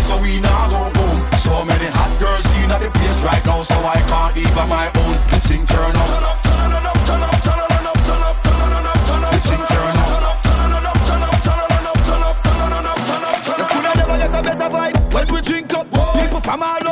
so we now go home. So many hot girls in the place right now, so I can't even my own. The thing turn up. The thing turn up. You coulda never get a better vibe when we drink up. People from all